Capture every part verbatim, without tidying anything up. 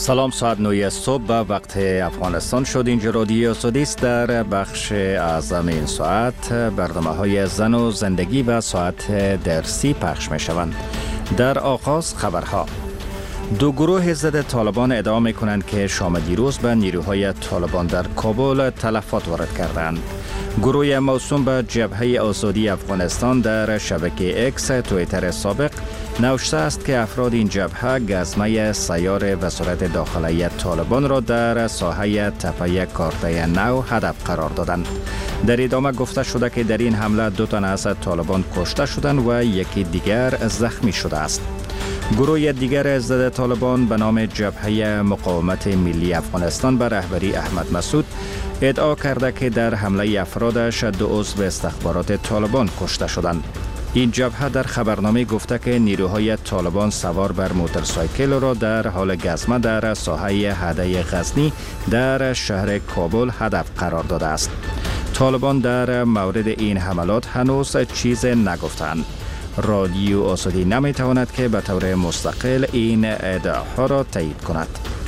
سلام، ساعت نه صبح به وقت افغانستان شد. اینجا رادیو سودیست در بخش اعظم این ساعت برنامه های زن و زندگی و ساعت درسی پخش می شوند. در آغاز خبرها. دو گروه ضد طالبان ادعا می کنند که شام دیروز به نیروهای طالبان در کابل تلفات وارد کردند. گروه موسوم به جبهه آزادی افغانستان در شبکه اکس توییتر سابق نوشته است که افراد این جبهه گزمه سیار وزارت داخلیه طالبان را در ساحه تپه کارته نو هدف قرار دادند. در ادامه گفته شده که در این حمله دو تن از طالبان کشته شدند و یکی دیگر زخمی شده است. گروه دیگر ضد طالبان به نام جبهه مقاومت ملی افغانستان به رهبری احمد مسعود ادعا کرده که در حمله افرادش دو عضو استخبارات طالبان کشته شدند. این جبهه در خبرنامه گفته که نیروهای طالبان سوار بر موتورسایکل را در حال گزمه در ساحه حده غزنی در شهر کابل هدف قرار داده است. طالبان در مورد این حملات هنوز چیز نگفتند. رادیو آزادی نمیتواند که به طور مستقل این ادعاها را تایید کند.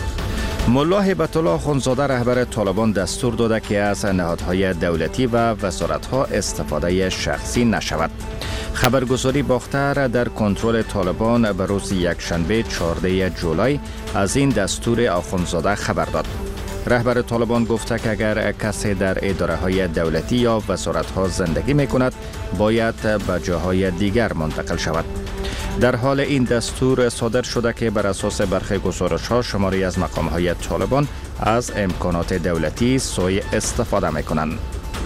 ملا هیبت الله اخوندزاده رهبر طالبان دستور داده که از نهادهای دولتی و وزارتها استفاده شخصی نشود. خبرگزاری باختر در کنترل طالبان به روز یکشنبه چهاردهم جولای از این دستور اخوندزاده خبر داد. رهبر طالبان گفته که اگر کسی در اداره های دولتی یا وزارت ها زندگی می کند باید به جاهای دیگر منتقل شود. در حال این دستور صادر شده که بر اساس برخی گزارش ها شماری از مقام های طالبان از امکانات دولتی سوء استفاده می کنند.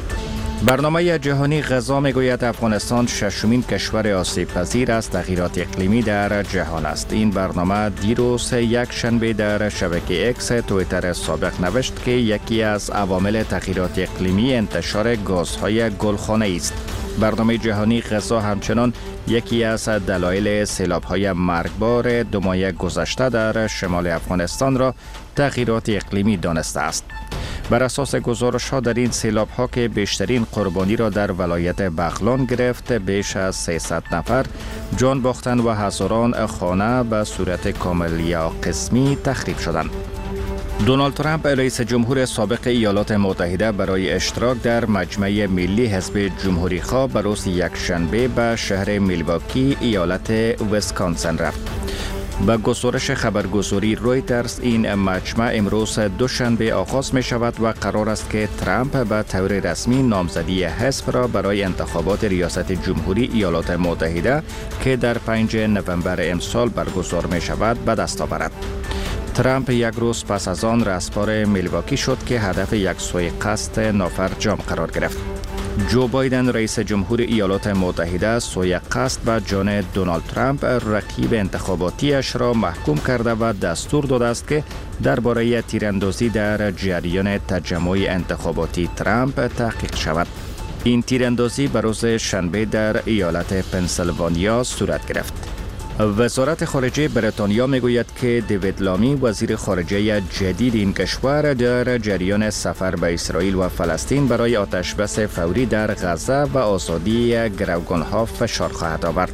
برنامه جهانی غذا می گوید افغانستان ششمین کشور آسیب پذیر از تغییرات اقلیمی در جهان است. این برنامه دیروز یک شنبه در شبکه اکس توییتر سابق نوشت که یکی از عوامل تغییرات اقلیمی انتشار گازهای گلخانه‌ای است. برنامه جهانی غذا همچنان یکی از دلایل سیلاب‌های مرگبار دو ماه گذشته در شمال افغانستان را تغییرات اقلیمی دانسته است. بر اساس گزارش‌ها در این سیلاب‌ها که بیشترین قربانی را در ولایت بغلان گرفت، بیش از سیصد نفر جان باختند و هزاران خانه به صورت کامل یا قسمی تخریب شدند. دونالد ترامپ رئیس جمهور سابق ایالات متحده برای اشتراک در مجمع ملی حزب جمهوری‌خواه به روز یکشنبه به شهر میلواکی ایالت ویسکانسن رفت. با گزارش خبرگزاری رویترز این مجمع امروز دوشنبه آغاز می شود و قرار است که ترامپ به طور رسمی نامزدی حزب را برای انتخابات ریاست جمهوری ایالات متحده که در پنجم نوامبر امسال برگزار می شود به دست آورد. ترامپ یک روز پس از آن رهسپار میلواکی شد که هدف یک سوء قصد نافرجام قرار گرفت. جو بایدن رئیس جمهور ایالات متحده سوء قصد به جان دونالد ترامپ رقیب انتخاباتیش را محکوم کرده و دستور داده است که درباره تیراندازی در جریان تجمع انتخاباتی ترامپ تحقیق شود. این تیراندازی به روز شنبه در ایالت پنسیلوانیا صورت گرفت. وزارت خارجه بریتانیا میگوید که دیوید لامی وزیر خارجه جدید این کشور در جریان سفر به اسرائیل و فلسطین برای آتشبس فوری در غزه و آزادی گروگانها فشار خواهد آورد.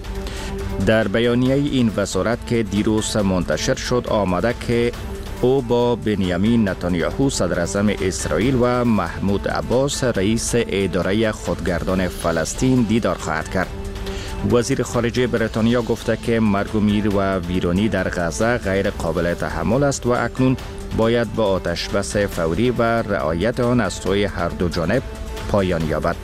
در بیانیه این وزارت که دیروز منتشر شد آمده که او با بنیامین نتانیاهو صدر اعظم اسرائیل و محمود عباس رئیس اداره خودگردان فلسطین دیدار خواهد کرد. وزیر خارجه بریتانیا گفته که مرگ و میر و ویرانی در غزه غیر قابل تحمل است و اکنون باید با آتشبس فوری و رعایت آن از سوی هر دو جانب پایان یابد.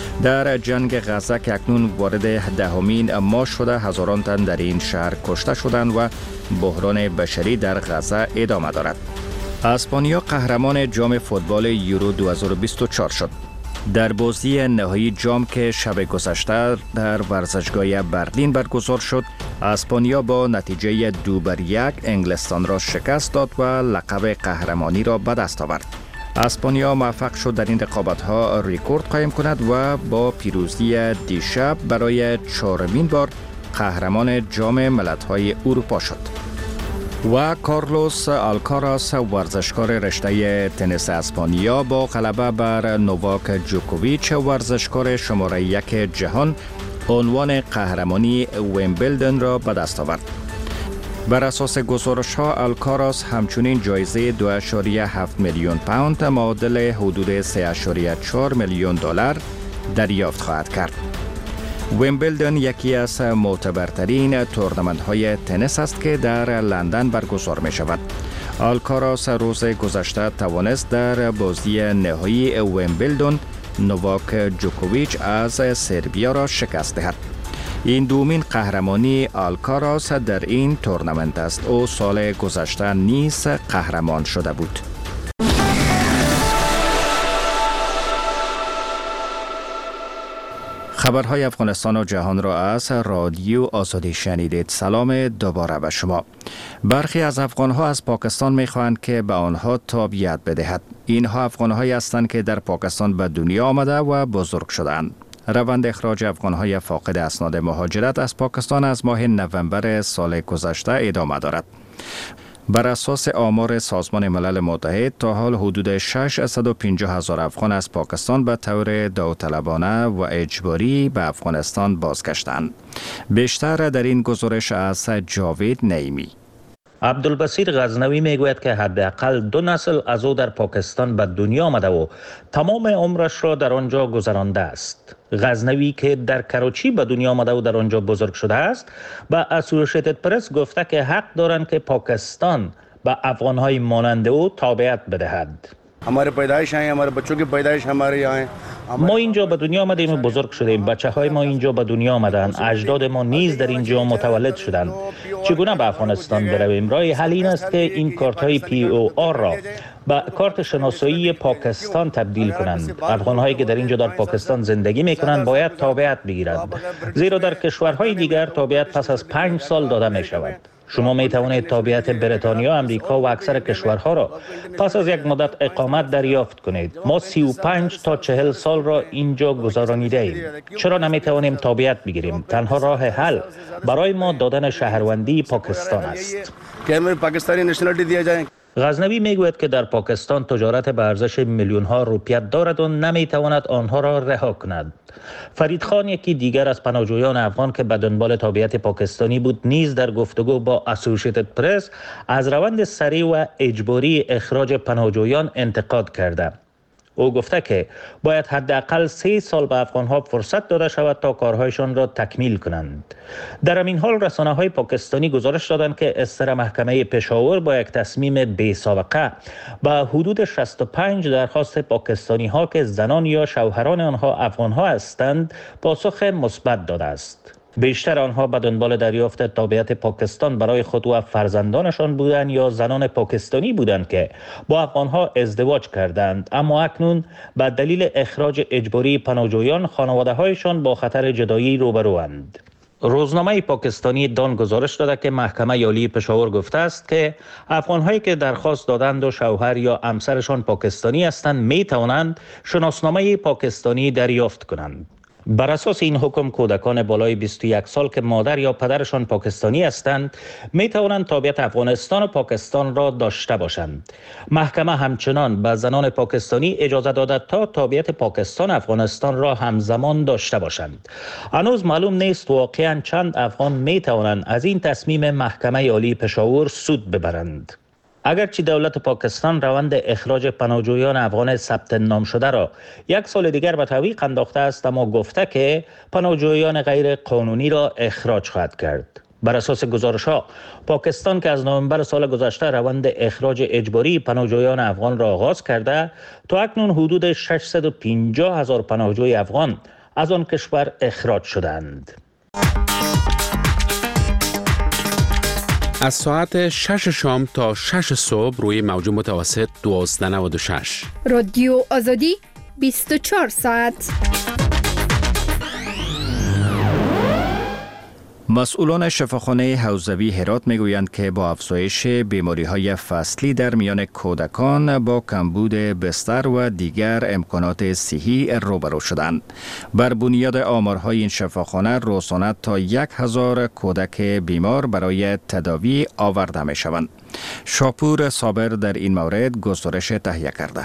در جنگ غزه که اکنون وارد دهمین ماه شده، هزاران تن در این شهر کشته شدند و بحران بشری در غزه ادامه دارد. اسپانیا قهرمان جام فوتبال یورو دو هزار و بیست و چهار شد. در بازی نهایی جام که شب گذشته در ورزشگاه برلین برگزار شد، اسپانیا با نتیجه دو بر یک انگلستان را شکست داد و لقب قهرمانی را به دست آورد. اسپانیا موفق شد در این رقابت‌ها رکورد قائم کند و با پیروزی دیشب برای چهارمین بار قهرمان جام ملت‌های اروپا شد. و کارلوس آلکاراس ورزشکار رشته تنیس اسپانیا با غلبه بر نوواک جوکوویچ ورزشکار شماره یک جهان عنوان قهرمانی ویمبلدن را به دست آورد. بر اساس گزارش ها الکاراس همچنین جایزه دو ممیز هفت میلیون پوند معادل حدود سه ممیز چهار میلیون دلار دریافت خواهد کرد. ویمبلدن یکی از معتبرترین تورنمنت های تنیس است که در لندن برگزار می شود. الکاراس روز گذشته توانست در بازی نهایی ویمبلدن نوواک جوکوویچ از سربیا را شکست دهد. این دومین قهرمانی الکاراس در این تورنمنت است. او سال گذشته نیز قهرمان شده بود. خبرهای افغانستان و جهان را از رادیو آزادی شنیدید. سلام دوباره به شما. برخی از افغانها از پاکستان می‌خواهند که به آنها تابعیت بدهد. اینها افغانهایی هستند که در پاکستان به دنیا آمده و بزرگ شدند. روند اخراج افغانهای فاقد اسناد مهاجرت از پاکستان از ماه نوامبر سال گذشته ادامه دارد. بر اساس آمار سازمان ملل متحد تا حال حدود ششصد و پنجاه هزار افغان از پاکستان به طور داوطلبانه و اجباری به افغانستان بازگشتند. بیشتر در این گزارش از جاوید نعیمی. عبدالبصیر غزنوی میگوید که حداقل دو نسل از او در پاکستان به دنیا آمده و تمام عمرش را در آنجا گذرانده است. غزنوی که در کراچی به دنیا آمده و در آنجا بزرگ شده است، به اسوسییتد پرس گفته که حق دارند که پاکستان به افغانهای مانند او تابعیت بدهد. हमारे पैदाइश हैं, हमारे बच्चों की पैदाइश हमारे यहाँ है. ما اینجا به دنیا آمدیم و بزرگ شدیم. بچه های ما اینجا به دنیا آمدند. اجداد ما نیز در اینجا متولد شدند. چگونه به افغانستان برویم؟ راه حل این است که این کارت های پی او آر را به کارت شناسایی پاکستان تبدیل کنند. افغان هایی که در اینجا در پاکستان زندگی می کنند باید تابعیت بگیرند. زیرا در کشورهای دیگر تابعیت پس از پنج سال داده می شود. شما می توانید تابعیت بریتانیا، امریکا و اکثر کشورها را پس از یک مدت اقامت دریافت کنید. ما سی و پنج تا چهل سال را اینجا گذرانیده ایم. چرا نمی توانیم تابعیت بگیریم؟ تنها راه حل برای ما دادن شهروندی پاکستان است. پاکستانی نشنالیتی دیا جائے. غزنوی میگوید که در پاکستان تجارت به ارزش میلیون ها روپیه دارد و نمی تواند آنها را رها کند. فرید خان، یکی دیگر از پناهجویان افغان که به دنبال تابعیت پاکستانی بود، نیز در گفتگو با اسوسییتد پرس از روند سریع و اجباری اخراج پناهجویان انتقاد کرده. او گفته که باید حداقل سه سال به افغانها فرصت داده شود تا کارهایشان را تکمیل کنند. در همین حال رسانه‌های پاکستانی گزارش دادند که اصدار محکمه پشاور با یک تصمیم بی سابقه به حدود شصت و پنج درخواست پاکستانی ها که زنان یا شوهران آنها افغانها هستند پاسخ مثبت داده است. بیشتر آنها به دنبال دریافت تابعیت پاکستان برای خود و فرزندانشان بودند یا زنان پاکستانی بودند که با افغانها ازدواج کردند، اما اکنون به دلیل اخراج اجباری پناهجویان خانواده‌هایشان با خطر جدایی روبروند. روزنامه پاکستانی دان گزارش داده که محکمه عالی پشاور گفته است که افغان‌هایی که درخواست دادند و شوهر یا همسرشان پاکستانی هستند می توانند شناسنامه پاکستانی دریافت کنند. بر اساس این حکم کودکان بالای بیست و یک سال که مادر یا پدرشان پاکستانی هستند می توانند تابعیت افغانستان و پاکستان را داشته باشند. محکمه همچنان به زنان پاکستانی اجازه داده تا تابعیت پاکستان و افغانستان را همزمان داشته باشند. هنوز معلوم نیست واقعاً چند افغان می توانند از این تصمیم محکمه عالی پشاور سود ببرند. اگرچه دولت پاکستان روند اخراج پناهجویان افغان ثبت نام شده را یک سال دیگر به تعویق انداخته است، اما گفته که پناهجویان غیر قانونی را اخراج خواهد کرد. بر اساس گزارش‌ها پاکستان که از نوامبر سال گذشته روند اخراج اجباری پناهجویان افغان را آغاز کرده، تا اکنون حدود ششصد و پنجاه هزار پناهجوی افغان از آن کشور اخراج شدند. از ساعت شش شام تا شش صبح روی موج متوسط دوازده و نود و شش. رادیو آزادی بیست و چهار ساعت. مسئولان شفاخانه حوزوی هرات میگویند که با افزایش بیماری‌های فصلی در میان کودکان با کمبود بستر و دیگر امکانات صحی روبرو شدند. بر بنیاد آمارهای این شفاخانه روزانه تا یک هزار کودک بیمار برای تداوی آورده می شوند. شاپور صابر در این مورد گزارش تهیه کرده.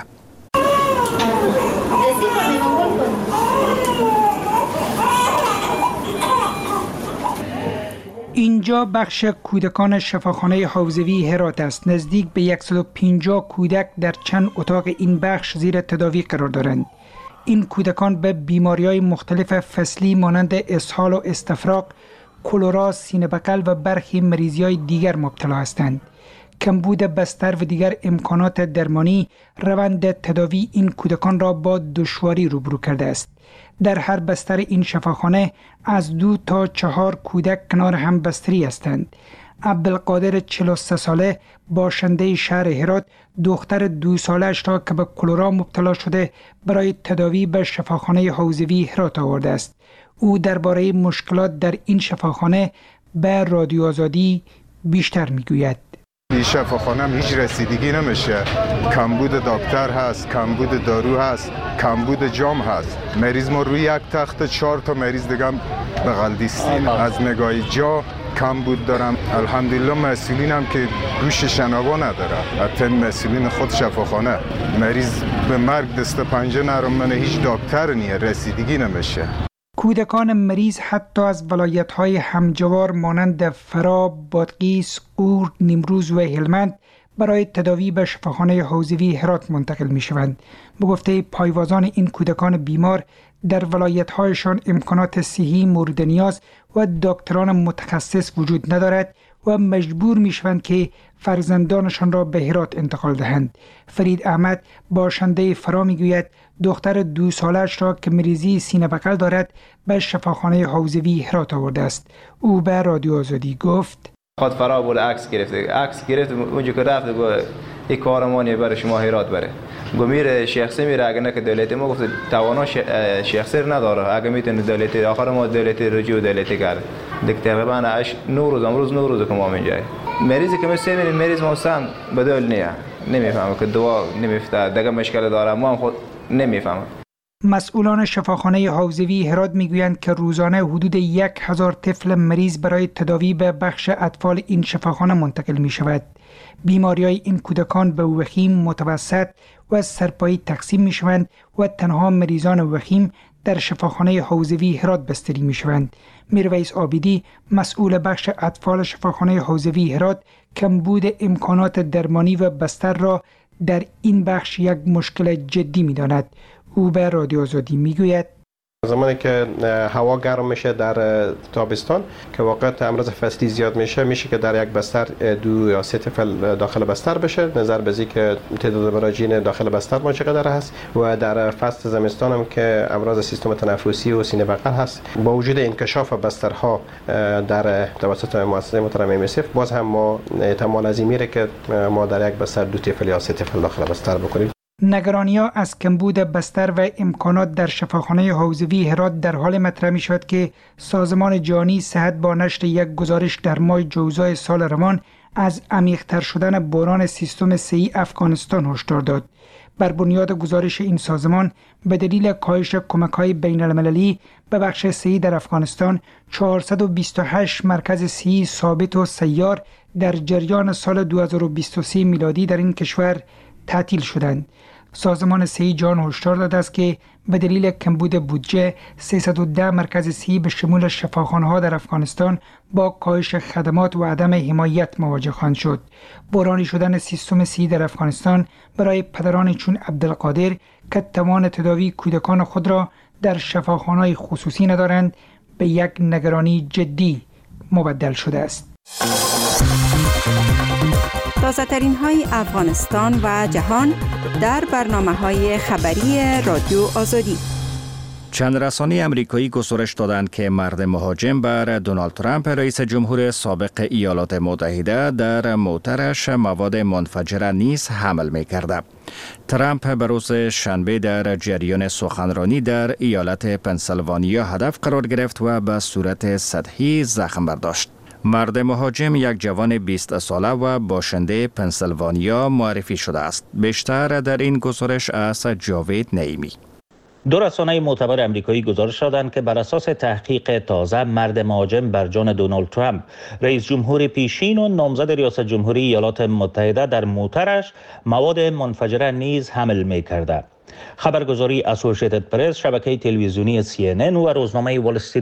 اینجا بخش کودکان شفاخانه حوزوی هرات است. نزدیک به صد و پنجاه کودک در چند اتاق این بخش زیر تداوی قرار دارند. این کودکان به بیماری‌های مختلف فصلی مانند اسهال و استفراغ، کلرا، سینه بغل و برخی مریضی‌های دیگر مبتلا هستند. کمبود بستر و دیگر امکانات درمانی روند تداوی این کودکان را با دشواری روبرو کرده است. در هر بستر این شفاخانه از دو تا چهار کودک کنار هم بستری هستند. عبدالقادر چهل و سه ساله باشنده شهر هرات دختر دو سالش را که به کلرا مبتلا شده برای تداوی به شفاخانه حوزوی هرات آورده است. او درباره مشکلات در این شفاخانه به رادیو آزادی بیشتر میگوید. این شفاخانه هم هیچ رسیدگی نمیشه. کمبود دکتر هست، کمبود دارو هست، کمبود جام هست. مریض ما روی یک تخت چهار تا مریض دیگه بغل دیستیم. از نگاه جا کمبود دارم. الحمدلله مسئولین هم که گوش شنوا نداره. حتی مسئولین خود شفاخانه مریض به مرگ دست پنجه نرم هیچ دکتر نیه، رسیدگی نمیشه. کودکان مریض حتی از ولایت‌های همجوار مانند فراب، بادغیس، غور، نیمروز و هلمند برای تداوی به شفاخانه حوزوی هرات منتقل می‌شوند. به گفته پایوازان این کودکان بیمار در ولایت‌هایشان امکانات صحی مورد نیاز و دکتران متخصص وجود ندارد و مجبور می‌شوند که فرزندانشان را به هرات انتقال دهند. فرید احمد باشنده فرا میگوید دختر دو سالش را که مریضی سینه بغل دارد به شفاخانه حوزوی هرات آورده است. او به رادیو آزادی گفت خود فرا بود عکس گرفته عکس گرفت اونجا که رفت گفت این کارمانی برای شما هرات بره. گفت میره شخصی میره اگه نه که دولتی. ما گفت توانا شخصی نداره اگه میتونه دولتی. آخر ما دولتی رجوع دولتی کرد. دیگه تقریبا اش نو روز امروز نو روز که ما اینجای مریضی که مثل این مریض ما سم بدل نیه نمیفهمه که دوا نمیفته دیگه مشکل داره. ما هم خود نمیفهمه. مسئولان شفاخانه حوزوی هرات میگویند که روزانه حدود یک هزار طفل مریض برای تداوی به بخش اطفال این شفاخانه منتقل می شود. بیماری‌های این کودکان به وخیم، متوسط و سرپایی تقسیم می شوند و تنها مریضان وخیم در شفاخانه حوزوی هرات بستری می شوند. میرویس عابدی مسئول بخش اطفال شفاخانه حوزوی هرات کمبود امکانات درمانی و بستر را در این بخش یک مشکل جدی می داند. او به رادیو آزادی می گوید زمانی که هوا گرم میشه در تابستان که واقعا امراض فصلی زیاد میشه میشه که در یک بستر دو یا سه طفل داخل بستر بشه. نظر به اینکه که تعداد مراجعین داخل بستر ما چقدر هست و در فصل زمستان هم که امراض سیستم تنفسی و سینه بغل هست با وجود انکشاف بسترها در توسط مؤسسه محترم ام اس اف باز هم ما احتمال از این میره که ما در یک بستر دو طفل یا سه طفل داخل بستر بکنیم. نگرانی‌ها از کمبود بستر و امکانات در شفاخانه حوزوی هرات در حال مطرح می شود که سازمان جهانی صحت با نشر یک گزارش در ماه جوزای سال روان از عمیق‌تر شدن بحران سیستم صحی افغانستان هشدار داد. بر بنیاد گزارش این سازمان به دلیل کاهش کمک‌های بین‌المللی به بخش صحی در افغانستان چهارصد و بیست و هشت مرکز صحی ثابت و سیار در جریان سال دو هزار و بیست و سه میلادی در این کشور تعطیل شدند. سازمان صحی جهان هشدار داده است که به دلیل کمبود بودجه سیصد و ده مرکز صحی به شمول شفاخانه‌ها در افغانستان با کاهش خدمات و عدم حمایت مواجه خواهند شد. بحرانی شدن سیستم صحی در افغانستان برای پدران چون عبدالقادر که توان تداوی کودکان خود را در شفاخانه‌های خصوصی ندارند به یک نگرانی جدی مبدل شده است. تازه ترین های افغانستان و جهان در برنامه های خبری رادیو آزادی. چند رسانه امریکایی گزارش دادند که مرد مهاجم بر دونالد ترامپ رئیس جمهور سابق ایالات متحده در موترش مواد منفجره نیز حمل می کرده. ترامپ به روز شنبه در جریان سخنرانی در ایالت پنسیلوانیا هدف قرار گرفت و به صورت سطحی زخم برداشت. مرد مهاجم یک جوان بیست ساله و باشنده پنسیلوانیا معرفی شده است. بیشتر در این گزارش از جاوید نعیمی. دو رسانه معتبر امریکایی گزارش دادند که بر اساس تحقیق تازه مرد مهاجم بر جان دونالد ترامپ رئیس جمهور پیشین و نامزد ریاست جمهوری ایالات متحده در موترش مواد منفجره نیز حمل می کرده. خبرگزاری اسوسییتد پرس، شبکه تلویزیونی سی ان ان و روزنامه وال استریت